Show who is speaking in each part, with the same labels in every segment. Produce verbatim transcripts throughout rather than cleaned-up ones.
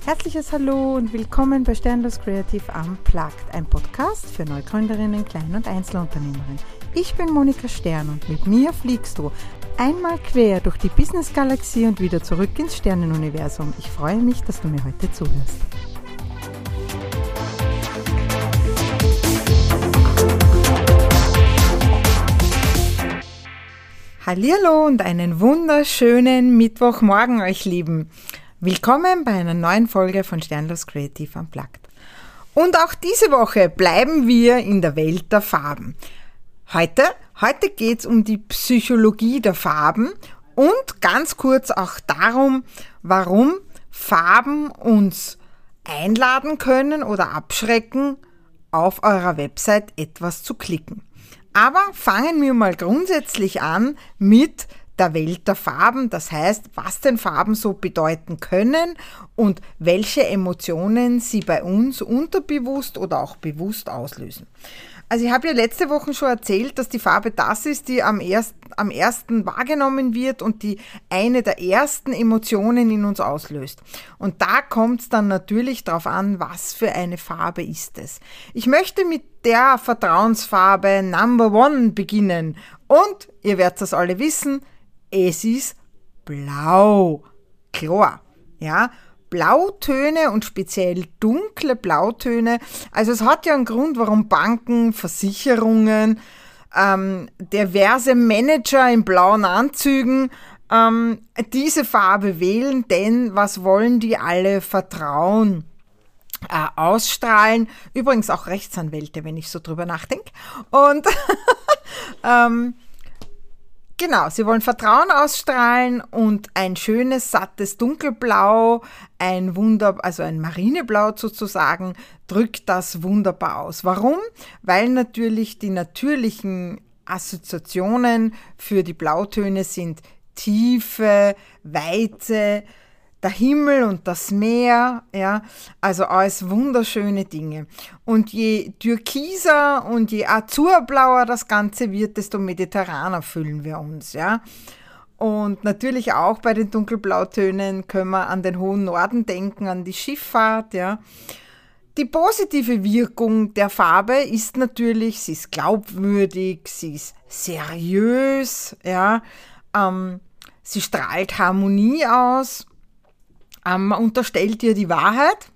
Speaker 1: Herzliches Hallo und willkommen bei Sternlos Creative Unplugged, ein Podcast für Neugründerinnen, Klein- und Einzelunternehmerinnen. Ich bin Monika Stern und mit mir fliegst du einmal quer durch die Business-Galaxie und wieder zurück ins Sternenuniversum. Ich freue mich, dass du mir heute zuhörst. Hallihallo und einen wunderschönen Mittwochmorgen euch Lieben. Willkommen bei einer neuen Folge von Sternlos Creative Unplugged. Und auch diese Woche bleiben wir in der Welt der Farben. Heute, heute geht es um die Psychologie der Farben und ganz kurz auch darum, warum Farben uns einladen können oder abschrecken, auf eurer Website etwas zu klicken. Aber fangen wir mal grundsätzlich an mit der Welt der Farben, das heißt, was denn Farben so bedeuten können und welche Emotionen sie bei uns unterbewusst oder auch bewusst auslösen. Also ich habe ja letzte Woche schon erzählt, dass die Farbe das ist, die am, erst, am ersten wahrgenommen wird und die eine der ersten Emotionen in uns auslöst. Und da kommt es dann natürlich darauf an, was für eine Farbe ist es. Ich möchte mit der Vertrauensfarbe Number One beginnen und ihr werdet das alle wissen, es ist blau. Klar, ja. Blautöne und speziell dunkle Blautöne. Also es hat ja einen Grund, warum Banken, Versicherungen, ähm, diverse Manager in blauen Anzügen ähm, diese Farbe wählen, denn was wollen die alle? Vertrauen äh, ausstrahlen. Übrigens auch Rechtsanwälte, wenn ich so drüber nachdenke. Und ähm, Genau, sie wollen Vertrauen ausstrahlen und ein schönes, sattes Dunkelblau, ein Wunder, also ein Marineblau sozusagen, drückt das wunderbar aus. Warum? Weil natürlich die natürlichen Assoziationen für die Blautöne sind Tiefe, Weite, der Himmel und das Meer, ja, also alles wunderschöne Dinge. Und je türkiser und je azurblauer das Ganze wird, desto mediterraner fühlen wir uns, ja. Und natürlich auch bei den Dunkelblautönen können wir an den hohen Norden denken, an die Schifffahrt, ja. Die positive Wirkung der Farbe ist natürlich, sie ist glaubwürdig, sie ist seriös, ja, ähm, sie strahlt Harmonie aus. Man unterstellt ihr die Wahrheit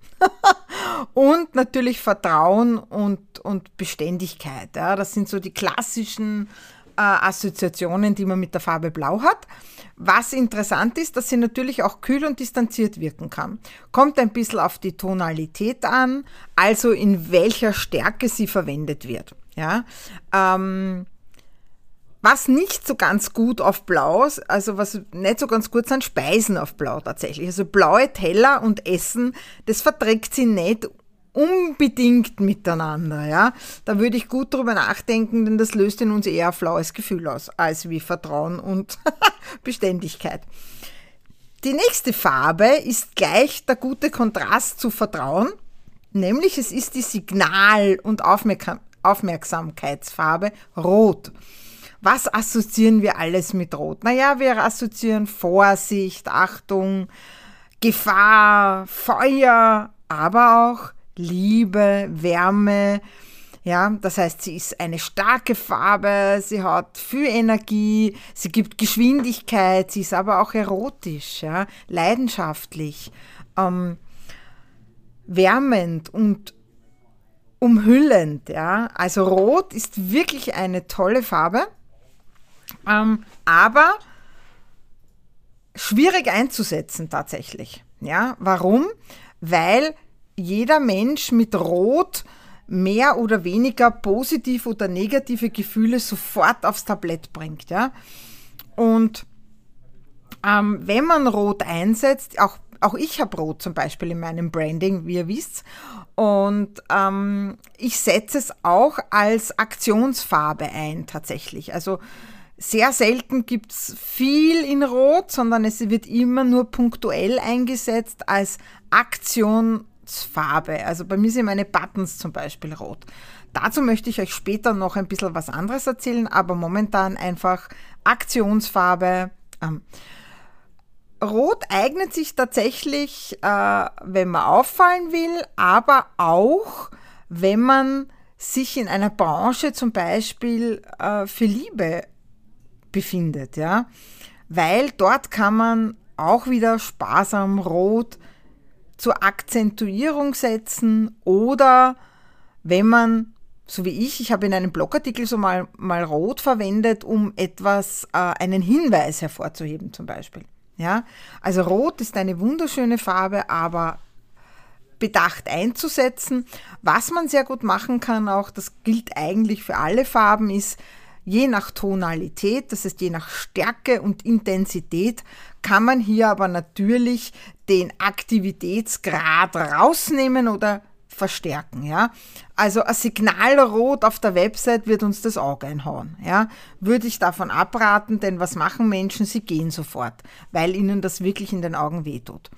Speaker 1: und natürlich Vertrauen und, und Beständigkeit. Ja. Das sind so die klassischen äh, Assoziationen, die man mit der Farbe Blau hat. Was interessant ist, dass sie natürlich auch kühl und distanziert wirken kann. Kommt ein bisschen auf die Tonalität an, also in welcher Stärke sie verwendet wird. Ja. Ähm, Was nicht so ganz gut auf Blau, also was nicht so ganz gut sind, Speisen auf Blau tatsächlich. Also blaue Teller und Essen, das verträgt sie nicht unbedingt miteinander. Ja? Da würde ich gut drüber nachdenken, denn das löst in uns eher ein flaues Gefühl aus, als wie Vertrauen und Beständigkeit. Die nächste Farbe ist gleich der gute Kontrast zu Vertrauen, nämlich es ist die Signal- und Aufmerksam- Aufmerksamkeitsfarbe Rot. Was assoziieren wir alles mit Rot? Naja, wir assoziieren Vorsicht, Achtung, Gefahr, Feuer, aber auch Liebe, Wärme. Ja, das heißt, sie ist eine starke Farbe, sie hat viel Energie, sie gibt Geschwindigkeit, sie ist aber auch erotisch, ja, leidenschaftlich, ähm, wärmend und umhüllend. Ja. Also Rot ist wirklich eine tolle Farbe. Ähm, aber schwierig einzusetzen tatsächlich. Ja, warum? Weil jeder Mensch mit Rot mehr oder weniger positive oder negative Gefühle sofort aufs Tablett bringt. Ja? Und ähm, wenn man Rot einsetzt, auch, auch ich habe Rot zum Beispiel in meinem Branding, wie ihr wisst, und ähm, ich setze es auch als Aktionsfarbe ein tatsächlich. Also sehr selten gibt es viel in Rot, sondern es wird immer nur punktuell eingesetzt als Aktionsfarbe. Also bei mir sind meine Buttons zum Beispiel rot. Dazu möchte ich euch später noch ein bisschen was anderes erzählen, aber momentan einfach Aktionsfarbe. Ähm, Rot eignet sich tatsächlich, äh, wenn man auffallen will, aber auch, wenn man sich in einer Branche zum Beispiel äh, für Liebe befindet, ja, weil dort kann man auch wieder sparsam Rot zur Akzentuierung setzen oder wenn man, so wie ich, ich habe in einem Blogartikel so mal, mal Rot verwendet, um etwas, äh, einen Hinweis hervorzuheben zum Beispiel. Ja? Also Rot ist eine wunderschöne Farbe, aber bedacht einzusetzen. Was man sehr gut machen kann, auch das gilt eigentlich für alle Farben, ist je nach Tonalität, das heißt je nach Stärke und Intensität, kann man hier aber natürlich den Aktivitätsgrad rausnehmen oder verstärken. Ja? Also ein Signalrot auf der Website wird uns das Auge einhauen. Ja? Würde ich davon abraten, denn was machen Menschen? Sie gehen sofort, weil ihnen das wirklich in den Augen wehtut.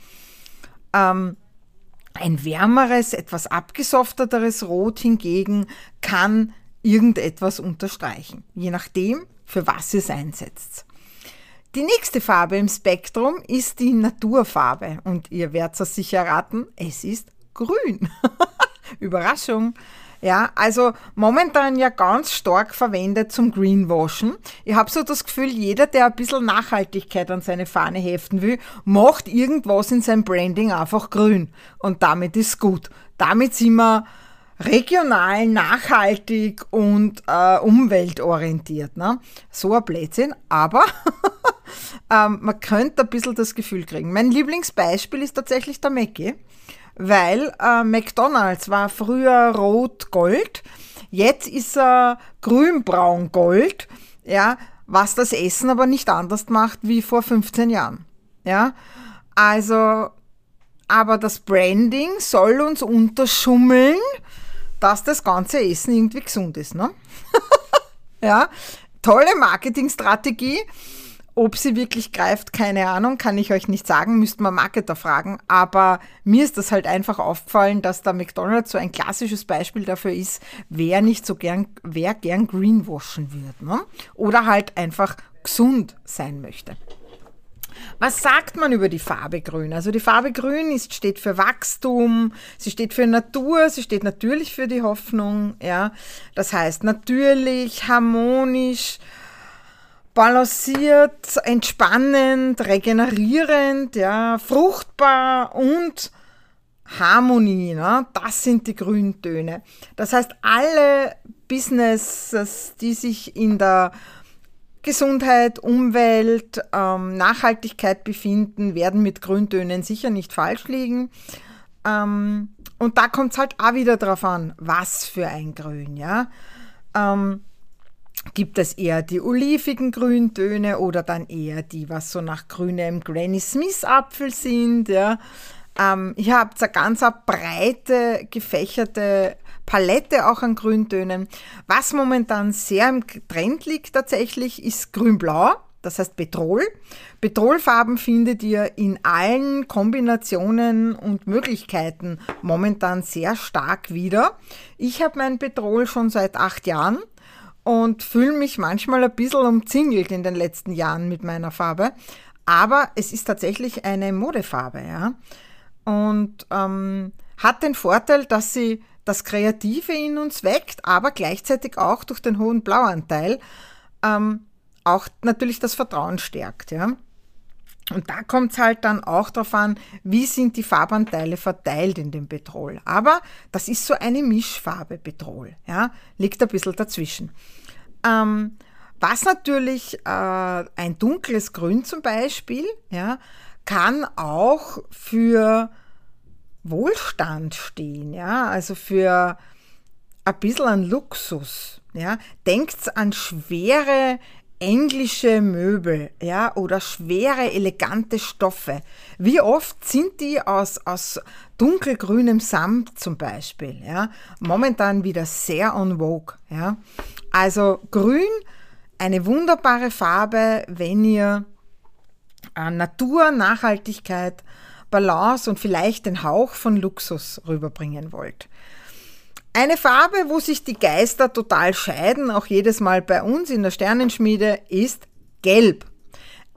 Speaker 1: Ähm, Ein wärmeres, etwas abgesofteteres Rot hingegen kann irgendetwas unterstreichen, je nachdem, für was ihr es einsetzt. Die nächste Farbe im Spektrum ist die Naturfarbe und ihr werdet es sicher raten, es ist grün. Überraschung. Ja, also momentan ja ganz stark verwendet zum Greenwashen. Ich habe so das Gefühl, jeder, der ein bisschen Nachhaltigkeit an seine Fahne heften will, macht irgendwas in seinem Branding einfach grün. Und damit ist gut. Damit sind wir regional, nachhaltig und äh, umweltorientiert. Ne? So ein Blödsinn, aber ähm, man könnte ein bisschen das Gefühl kriegen. Mein Lieblingsbeispiel ist tatsächlich der Mackie. Weil äh, McDonald's war früher rot-gold, jetzt ist er grün-braun-gold, ja, was das Essen aber nicht anders macht wie vor fünfzehn Jahren. Ja, also, aber das Branding soll uns unterschummeln, dass das ganze Essen irgendwie gesund ist. Ne? Ja, tolle Marketingstrategie. Ob sie wirklich greift, keine Ahnung, kann ich euch nicht sagen, müsst man Marketer fragen, aber mir ist das halt einfach aufgefallen, dass der McDonald's so ein klassisches Beispiel dafür ist, wer nicht so gern, wer gern greenwashen wird, ne? Oder halt einfach gesund sein möchte. Was sagt man über die Farbe Grün? Also die Farbe Grün ist, steht für Wachstum, sie steht für Natur, sie steht natürlich für die Hoffnung, ja. Das heißt natürlich, harmonisch, balanciert, entspannend, regenerierend, ja, fruchtbar und Harmonie, ne? Das sind die Grüntöne. Das heißt, alle Businesses, die sich in der Gesundheit, Umwelt, ähm, Nachhaltigkeit befinden, werden mit Grüntönen sicher nicht falsch liegen. Ähm, und da kommt es halt auch wieder drauf an, was für ein Grün, ja. Ähm, Gibt es eher die olivigen Grüntöne oder dann eher die, was so nach grünem Granny Smith Apfel sind. Ja. Ähm, hier habt ihr eine ganz eine breite, gefächerte Palette auch an Grüntönen. Was momentan sehr im Trend liegt tatsächlich, ist grün-blau, das heißt Petrol. Petrolfarben findet ihr in allen Kombinationen und Möglichkeiten momentan sehr stark wieder. Ich habe mein Petrol schon seit acht Jahren. Und fühle mich manchmal ein bisschen umzingelt in den letzten Jahren mit meiner Farbe. Aber es ist tatsächlich eine Modefarbe, ja. Und ähm, hat den Vorteil, dass sie das Kreative in uns weckt, aber gleichzeitig auch durch den hohen Blauanteil ähm, auch natürlich das Vertrauen stärkt, ja. Und da kommt es halt dann auch darauf an, wie sind die Farbanteile verteilt in dem Petrol. Aber das ist so eine Mischfarbe Petrol, ja, liegt ein bisschen dazwischen. Ähm, was natürlich äh, ein dunkles Grün zum Beispiel, ja, kann auch für Wohlstand stehen, ja, also für ein bisschen an Luxus, ja. Denkt an schwere englische Möbel, ja, oder schwere, elegante Stoffe. Wie oft sind die aus, aus dunkelgrünem Samt zum Beispiel, ja, momentan wieder sehr en vogue, ja. Also grün, eine wunderbare Farbe, wenn ihr äh, Natur, Nachhaltigkeit, Balance und vielleicht den Hauch von Luxus rüberbringen wollt. Eine Farbe, wo sich die Geister total scheiden, auch jedes Mal bei uns in der Sternenschmiede, ist Gelb.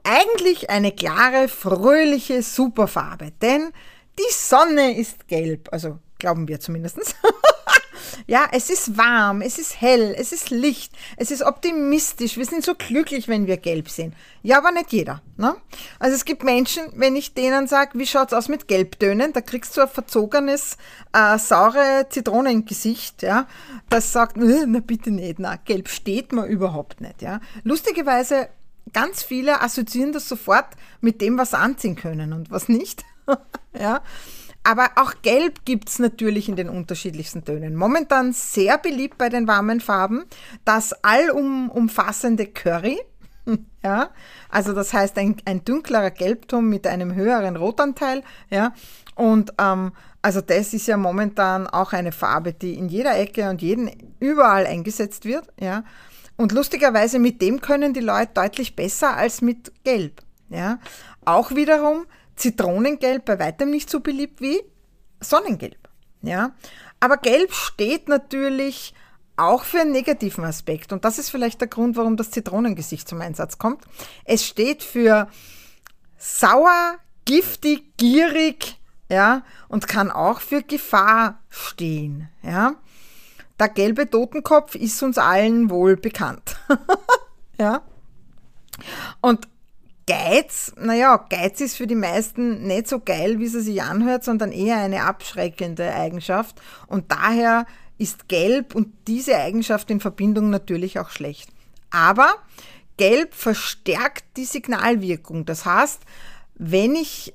Speaker 1: eigentlich eine klare, fröhliche Superfarbe, denn die Sonne ist gelb, also glauben wir zumindest. Ja, es ist warm, es ist hell, es ist Licht, es ist optimistisch. Wir sind so glücklich, wenn wir gelb sehen. Ja, aber nicht jeder. Ne? Also es gibt Menschen, wenn ich denen sage, wie schaut's aus mit Gelbtönen, da kriegst du ein verzogenes, äh, saure Zitronengesicht, ja, das sagt, na bitte nicht, na, gelb steht mir überhaupt nicht. Ja. Lustigerweise, ganz viele assoziieren das sofort mit dem, was sie anziehen können und was nicht. Ja. Aber auch Gelb gibt es natürlich in den unterschiedlichsten Tönen. Momentan sehr beliebt bei den warmen Farben, das allumfassende Curry. Ja, also das heißt ein, ein dunklerer Gelbton mit einem höheren Rotanteil. Ja, und ähm, also das ist ja momentan auch eine Farbe, die in jeder Ecke und jeden überall eingesetzt wird. Ja, und lustigerweise mit dem können die Leute deutlich besser als mit Gelb. Ja, auch wiederum Zitronengelb bei weitem nicht so beliebt wie Sonnengelb. Ja? Aber Gelb steht natürlich auch für einen negativen Aspekt. Und das ist vielleicht der Grund, warum das Zitronengesicht zum Einsatz kommt. Es steht für sauer, giftig, gierig, ja, und kann auch für Gefahr stehen. Ja? Der gelbe Totenkopf ist uns allen wohl bekannt. Ja? Und Geiz, naja, Geiz ist für die meisten nicht so geil, wie sie sich anhört, sondern eher eine abschreckende Eigenschaft. Und daher ist Gelb und diese Eigenschaft in Verbindung natürlich auch schlecht. Aber Gelb verstärkt die Signalwirkung. Das heißt, wenn ich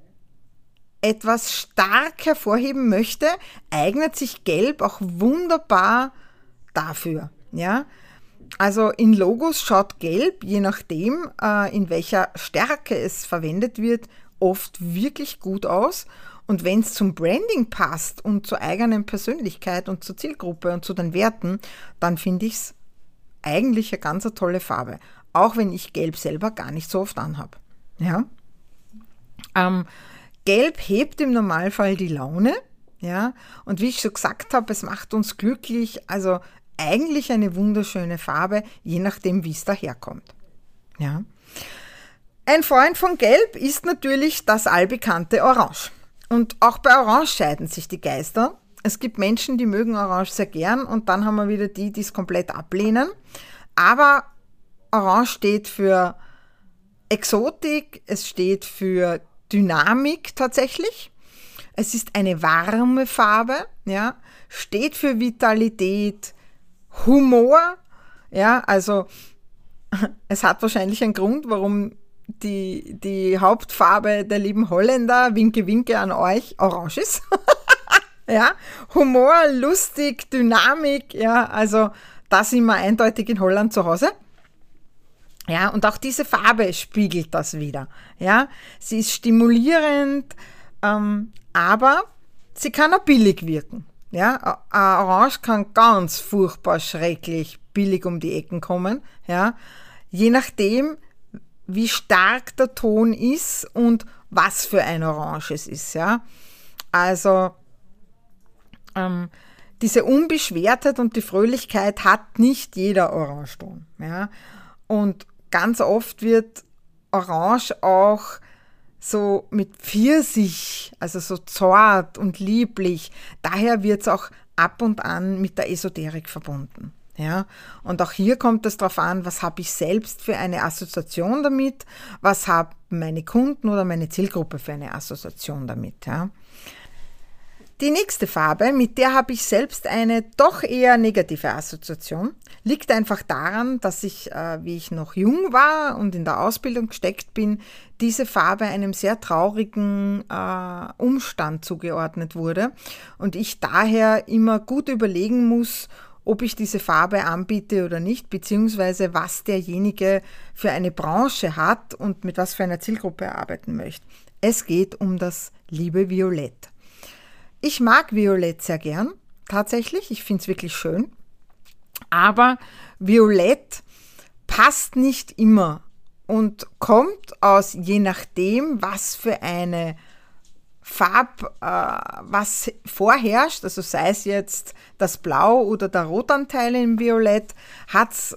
Speaker 1: etwas stark hervorheben möchte, eignet sich Gelb auch wunderbar dafür. Ja? Also in Logos schaut Gelb, je nachdem, äh, in welcher Stärke es verwendet wird, oft wirklich gut aus. Und wenn es zum Branding passt und zur eigenen Persönlichkeit und zur Zielgruppe und zu den Werten, dann finde ich es eigentlich eine ganz eine tolle Farbe. Auch wenn ich Gelb selber gar nicht so oft anhabe. Ja? Ähm, Gelb hebt im Normalfall die Laune. Ja? Und wie ich schon gesagt habe, es macht uns glücklich. Also eigentlich eine wunderschöne Farbe, je nachdem, wie es daherkommt. Ja. Ein Freund von Gelb ist natürlich das allbekannte Orange. Und auch bei Orange scheiden sich die Geister. Es gibt Menschen, die mögen Orange sehr gern und dann haben wir wieder die, die es komplett ablehnen. Aber Orange steht für Exotik, es steht für Dynamik tatsächlich. Es ist eine warme Farbe, ja, steht für Vitalität, Humor, ja, also es hat wahrscheinlich einen Grund, warum die, die Hauptfarbe der lieben Holländer, Winke Winke an euch, orange ist. Ja, Humor, lustig, Dynamik, ja, also da sind wir eindeutig in Holland zu Hause. Ja, und auch diese Farbe spiegelt das wieder. Ja, sie ist stimulierend, ähm, aber sie kann auch billig wirken. Ja, ein Orange kann ganz furchtbar schrecklich billig um die Ecken kommen, ja, je nachdem, wie stark der Ton ist und was für ein Orange es ist, ja. Also ähm, diese Unbeschwertheit und die Fröhlichkeit hat nicht jeder Orangeton, ja. Und ganz oft wird Orange auch so mit Pfirsich, also so zart und lieblich. Daher wird es auch ab und an mit der Esoterik verbunden. Ja? Und auch hier kommt es darauf an, was habe ich selbst für eine Assoziation damit, was haben meine Kunden oder meine Zielgruppe für eine Assoziation damit. Ja? Die nächste Farbe, mit der habe ich selbst eine doch eher negative Assoziation, liegt einfach daran, dass ich, äh, wie ich noch jung war und in der Ausbildung gesteckt bin, diese Farbe einem sehr traurigen äh, Umstand zugeordnet wurde und ich daher immer gut überlegen muss, ob ich diese Farbe anbiete oder nicht, beziehungsweise was derjenige für eine Branche hat und mit was für einer Zielgruppe er arbeiten möchte. Es geht um das liebe Violett. Ich mag Violett sehr gern, tatsächlich. Ich finde es wirklich schön. Aber Violett passt nicht immer und kommt aus, je nachdem, was für eine Farb, äh, was vorherrscht, also sei es jetzt das Blau oder der Rotanteil im Violett, hat es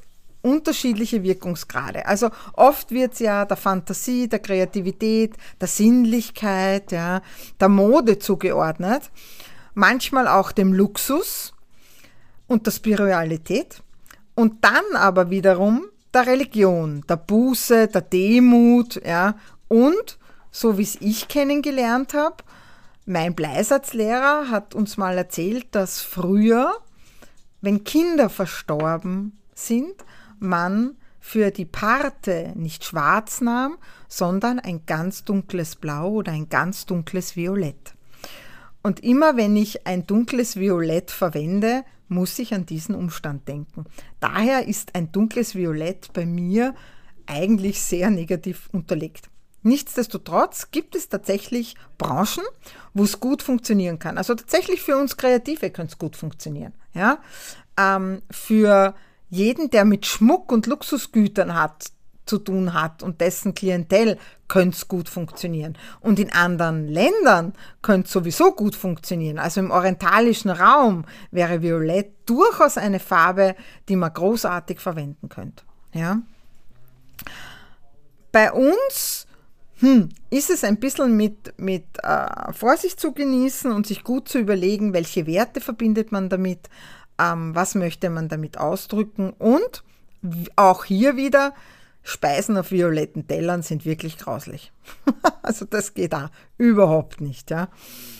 Speaker 1: unterschiedliche Wirkungsgrade. Also oft wird es ja der Fantasie, der Kreativität, der Sinnlichkeit, ja, der Mode zugeordnet, manchmal auch dem Luxus und der Spiritualität und dann aber wiederum der Religion, der Buße, der Demut, ja, und so wie es ich kennengelernt habe, mein Bleisatzlehrer hat uns mal erzählt, dass früher, wenn Kinder verstorben sind, man für die Parte nicht schwarz nahm, sondern ein ganz dunkles Blau oder ein ganz dunkles Violett. Und immer wenn ich ein dunkles Violett verwende, muss ich an diesen Umstand denken. Daher ist ein dunkles Violett bei mir eigentlich sehr negativ unterlegt. Nichtsdestotrotz gibt es tatsächlich Branchen, wo es gut funktionieren kann. Also tatsächlich für uns Kreative kann es gut funktionieren. Ja? Ähm, für jeden, der mit Schmuck und Luxusgütern hat, zu tun hat und dessen Klientel könnte es gut funktionieren. Und in anderen Ländern könnte es sowieso gut funktionieren. Also im orientalischen Raum wäre Violett durchaus eine Farbe, die man großartig verwenden könnte. Ja? Bei uns Hm, ist es ein bisschen mit, mit äh, Vorsicht zu genießen und sich gut zu überlegen, welche Werte verbindet man damit, ähm, was möchte man damit ausdrücken und auch hier wieder, Speisen auf violetten Tellern sind wirklich grauslich. Also das geht auch überhaupt nicht. Ja.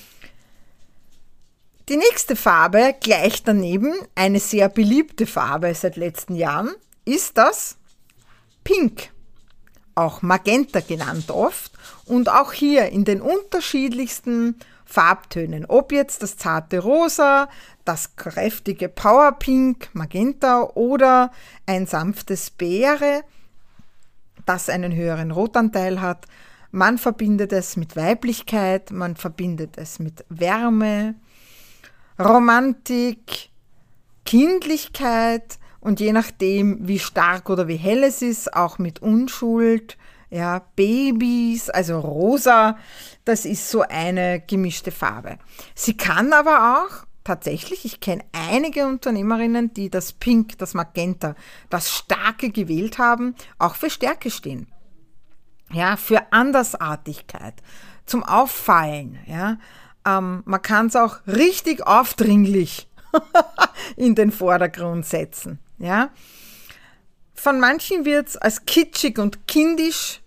Speaker 1: Die nächste Farbe, gleich daneben, eine sehr beliebte Farbe seit letzten Jahren, ist das Pink. Auch Magenta genannt oft und auch hier in den unterschiedlichsten Farbtönen, ob jetzt das zarte Rosa, das kräftige Powerpink, Magenta oder ein sanftes Beere, das einen höheren Rotanteil hat. Man verbindet es mit Weiblichkeit, man verbindet es mit Wärme, Romantik, Kindlichkeit, und je nachdem, wie stark oder wie hell es ist, auch mit Unschuld, ja, Babys, also rosa, das ist so eine gemischte Farbe. Sie kann aber auch tatsächlich, ich kenne einige Unternehmerinnen, die das Pink, das Magenta, das Starke gewählt haben, auch für Stärke stehen. Ja, für Andersartigkeit, zum Auffallen. Ja. Ähm, man kann es auch richtig aufdringlich in den Vordergrund setzen. Ja? Von manchen wird es als kitschig und kindisch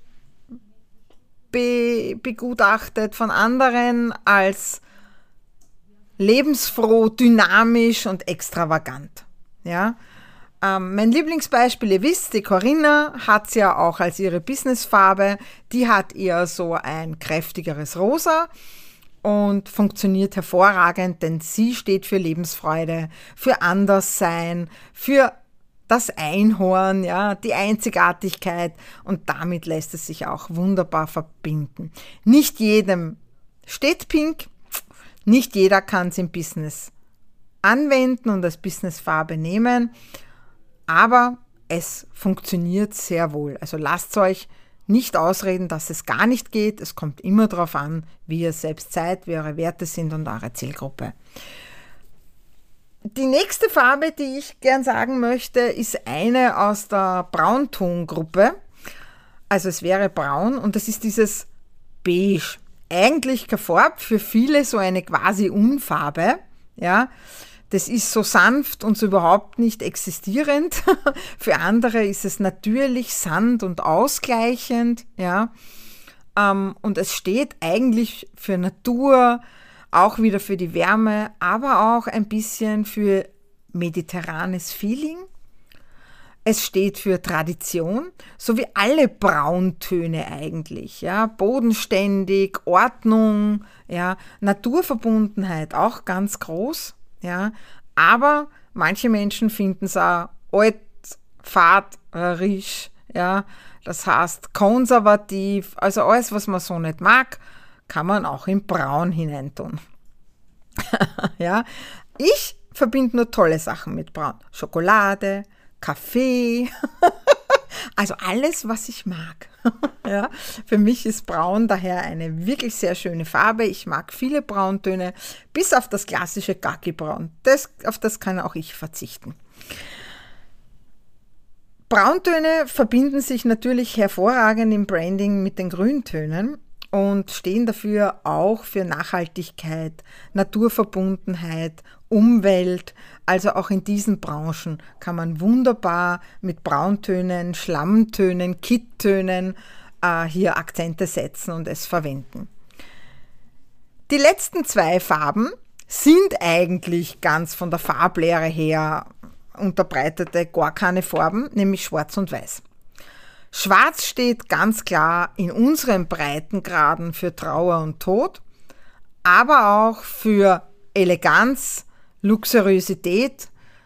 Speaker 1: be- begutachtet, von anderen als lebensfroh, dynamisch und extravagant. Ja? Ähm, mein Lieblingsbeispiel, ihr wisst, die Corinna hat es ja auch als ihre Businessfarbe, die hat eher so ein kräftigeres Rosa und funktioniert hervorragend, denn sie steht für Lebensfreude, für Anderssein, für das Einhorn, ja, die Einzigartigkeit und damit lässt es sich auch wunderbar verbinden. Nicht jedem steht Pink, nicht jeder kann es im Business anwenden und als Businessfarbe nehmen, aber es funktioniert sehr wohl. Also lasst euch nicht ausreden, dass es gar nicht geht. Es kommt immer darauf an, wie ihr selbst seid, wie eure Werte sind und eure Zielgruppe. Die nächste Farbe, die ich gern sagen möchte, ist eine aus der Brautongruppe. Also es wäre braun und das ist dieses Beige. Eigentlich keine Farbe, für viele so eine quasi Unfarbe. Ja, das ist so sanft und so überhaupt nicht existierend. Für andere ist es natürlich sanft und ausgleichend. Ja, ähm, und es steht eigentlich für Natur, auch wieder für die Wärme, aber auch ein bisschen für mediterranes Feeling. Es steht für Tradition, so wie alle Brauntöne eigentlich, ja, bodenständig, Ordnung, ja, Naturverbundenheit, auch ganz groß, ja, aber manche Menschen finden es auch alt, faderisch, ja, das heißt konservativ, also alles, was man so nicht mag, kann man auch in Braun hineintun. Ja, ich verbinde nur tolle Sachen mit Braun. Schokolade, Kaffee, also alles, was ich mag. Ja, für mich ist Braun daher eine wirklich sehr schöne Farbe. Ich mag viele Brauntöne, bis auf das klassische Kaki-Braun. Das, auf das kann auch ich verzichten. Brauntöne verbinden sich natürlich hervorragend im Branding mit den Grüntönen und stehen dafür auch für Nachhaltigkeit, Naturverbundenheit, Umwelt. Also auch in diesen Branchen kann man wunderbar mit Brauntönen, Schlammtönen, Kitttönen äh, hier Akzente setzen und es verwenden. Die letzten zwei Farben sind eigentlich ganz von der Farblehre her unterbreitete gar keine Farben, nämlich Schwarz und Weiß. Schwarz steht ganz klar in unseren Breitengraden für Trauer und Tod, aber auch für Eleganz, Luxuriosität,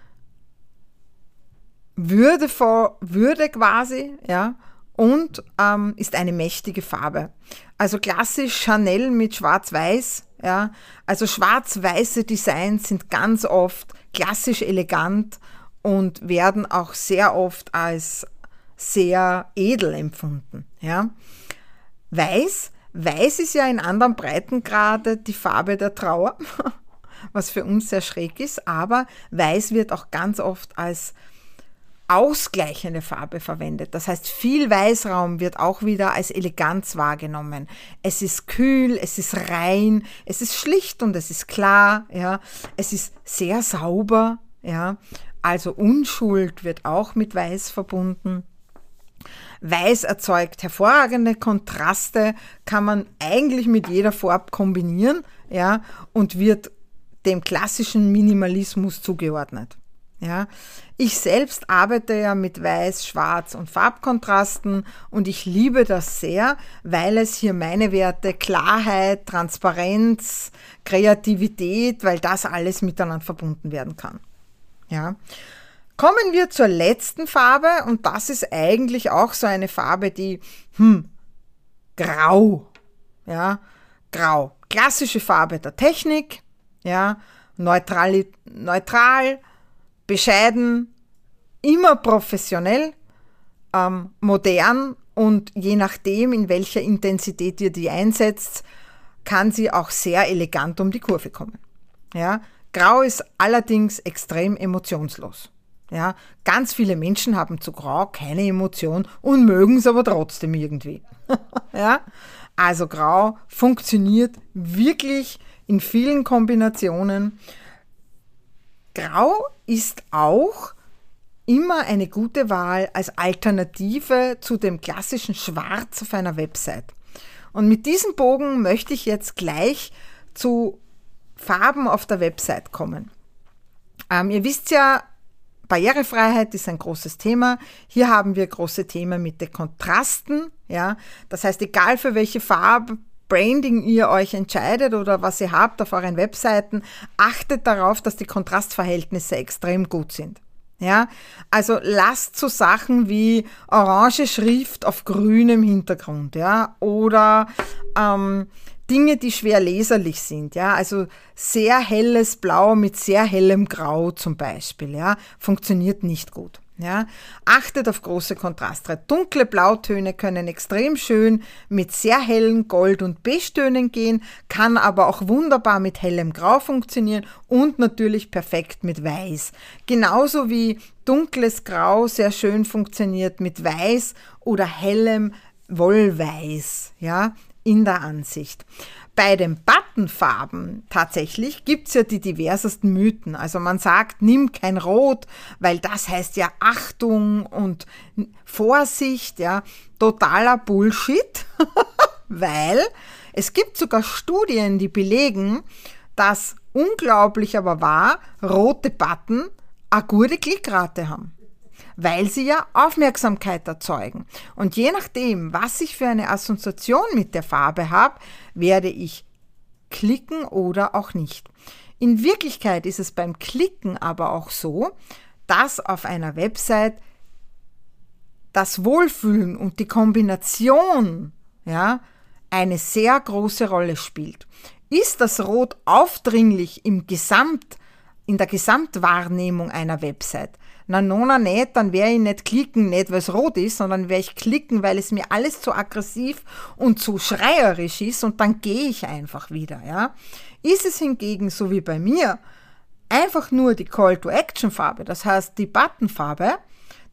Speaker 1: Würde, vor, Würde quasi, ja, und ähm, ist eine mächtige Farbe. Also klassisch Chanel mit Schwarz-Weiß, ja, also schwarz-weiße Designs sind ganz oft klassisch elegant und werden auch sehr oft als sehr edel empfunden. Ja. Weiß, Weiß ist ja in anderen Breitengrade die Farbe der Trauer, was für uns sehr schräg ist, aber Weiß wird auch ganz oft als ausgleichende Farbe verwendet. Das heißt, viel Weißraum wird auch wieder als Eleganz wahrgenommen. Es ist kühl, es ist rein, es ist schlicht und es ist klar, ja. Es ist sehr sauber, ja. Also Unschuld wird auch mit Weiß verbunden. Weiß erzeugt hervorragende Kontraste, kann man eigentlich mit jeder Farbe kombinieren, ja, und wird dem klassischen Minimalismus zugeordnet. Ja. Ich selbst arbeite ja mit Weiß, Schwarz und Farbkontrasten und ich liebe das sehr, weil es hier meine Werte Klarheit, Transparenz, Kreativität, weil das alles miteinander verbunden werden kann. Ja. Kommen wir zur letzten Farbe und das ist eigentlich auch so eine Farbe, die, hm, grau, ja, grau, klassische Farbe der Technik, ja, neutral, neutral, bescheiden, immer professionell, ähm, modern und je nachdem, in welcher Intensität ihr die einsetzt, kann sie auch sehr elegant um die Kurve kommen. Ja, grau ist allerdings extrem emotionslos. Ja, ganz viele Menschen haben zu Grau keine Emotion und mögen es aber trotzdem irgendwie. Ja, also Grau funktioniert wirklich in vielen Kombinationen. Grau ist auch immer eine gute Wahl als Alternative zu dem klassischen Schwarz auf einer Website. Und mit diesem Bogen möchte ich jetzt gleich zu Farben auf der Website kommen. Ähm, ihr wisst ja, Barrierefreiheit ist ein großes Thema. Hier haben wir große Themen mit den Kontrasten. Ja? Das heißt, egal für welche Farbe, Branding ihr euch entscheidet oder was ihr habt auf euren Webseiten, achtet darauf, dass die Kontrastverhältnisse extrem gut sind. Ja? Also lasst so Sachen wie orange Schrift auf grünem Hintergrund, ja? Oder ähm, Dinge, die schwer leserlich sind, ja, also sehr helles Blau mit sehr hellem Grau zum Beispiel, ja, funktioniert nicht gut, ja. Achtet auf große Kontraste. Dunkle Blautöne können extrem schön mit sehr hellen Gold- und Beige-Tönen gehen, kann aber auch wunderbar mit hellem Grau funktionieren und natürlich perfekt mit Weiß. Genauso wie dunkles Grau sehr schön funktioniert mit Weiß oder hellem Wollweiß, ja, in der Ansicht. Bei den Buttonfarben tatsächlich gibt es ja die diversesten Mythen. Also man sagt, nimm kein Rot, weil das heißt ja Achtung und Vorsicht, ja, totaler Bullshit, weil es gibt sogar Studien, die belegen, dass unglaublich aber wahr rote Button eine gute Klickrate haben. Weil sie ja Aufmerksamkeit erzeugen. Und je nachdem, was ich für eine Assoziation mit der Farbe habe, werde ich klicken oder auch nicht. In Wirklichkeit ist es beim Klicken aber auch so, dass auf einer Website das Wohlfühlen und die Kombination, ja, eine sehr große Rolle spielt. Ist das Rot aufdringlich im Gesamt, in der Gesamtwahrnehmung einer Website? Na, nona nicht, dann werde ich nicht klicken, nicht weil es rot ist, sondern werde ich klicken, weil es mir alles zu aggressiv und zu schreierisch ist und dann gehe ich einfach wieder, ja. Ist es hingegen, so wie bei mir, einfach nur die Call-to-Action-Farbe, das heißt die Button-Farbe,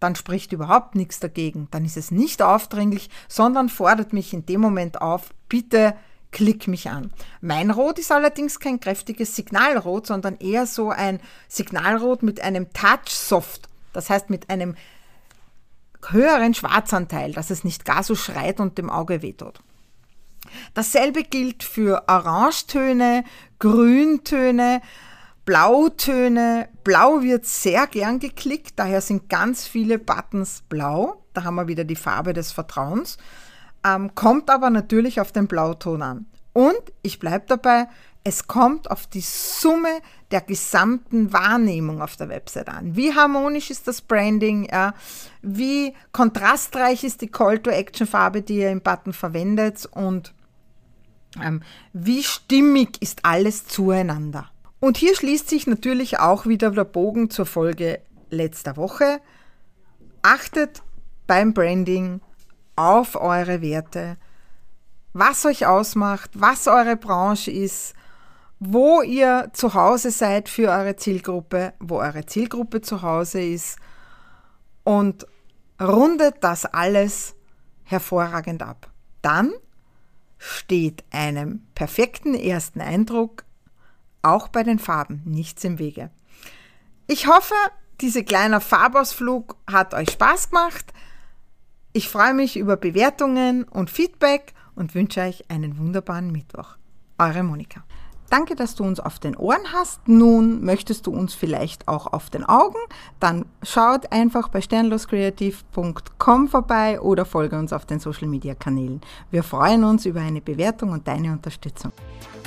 Speaker 1: dann spricht überhaupt nichts dagegen. Dann ist es nicht aufdringlich, sondern fordert mich in dem Moment auf, bitte klick mich an. Mein Rot ist allerdings kein kräftiges Signalrot, sondern eher so ein Signalrot mit einem Touch-Soft, das heißt mit einem höheren Schwarzanteil, dass es nicht gar so schreit und dem Auge wehtut. Dasselbe gilt für Orangetöne, Grüntöne, Blautöne. Blau wird sehr gern geklickt, daher sind ganz viele Buttons blau. Da haben wir wieder die Farbe des Vertrauens. Ähm, kommt aber natürlich auf den Blauton an. Und ich bleibe dabei, es kommt auf die Summe der gesamten Wahrnehmung auf der Website an. Wie harmonisch ist das Branding? Ja? Wie kontrastreich ist die Call-to-Action-Farbe, die ihr im Button verwendet? Und ähm, wie stimmig ist alles zueinander? Und hier schließt sich natürlich auch wieder der Bogen zur Folge letzter Woche. Achtet beim Branding auf eure Werte, was euch ausmacht, was eure Branche ist, wo ihr zu Hause seid für eure Zielgruppe, wo eure Zielgruppe zu Hause ist und rundet das alles hervorragend ab. Dann steht einem perfekten ersten Eindruck auch bei den Farben nichts im Wege. Ich hoffe, dieser kleine Farbausflug hat euch Spaß gemacht. Ich freue mich über Bewertungen und Feedback und wünsche euch einen wunderbaren Mittwoch. Eure Monika. Danke, dass du uns auf den Ohren hast. Nun möchtest du uns vielleicht auch auf den Augen? Dann schaut einfach bei sternloskreativ punkt com vorbei oder folge uns auf den Social Media Kanälen. Wir freuen uns über eine Bewertung und deine Unterstützung.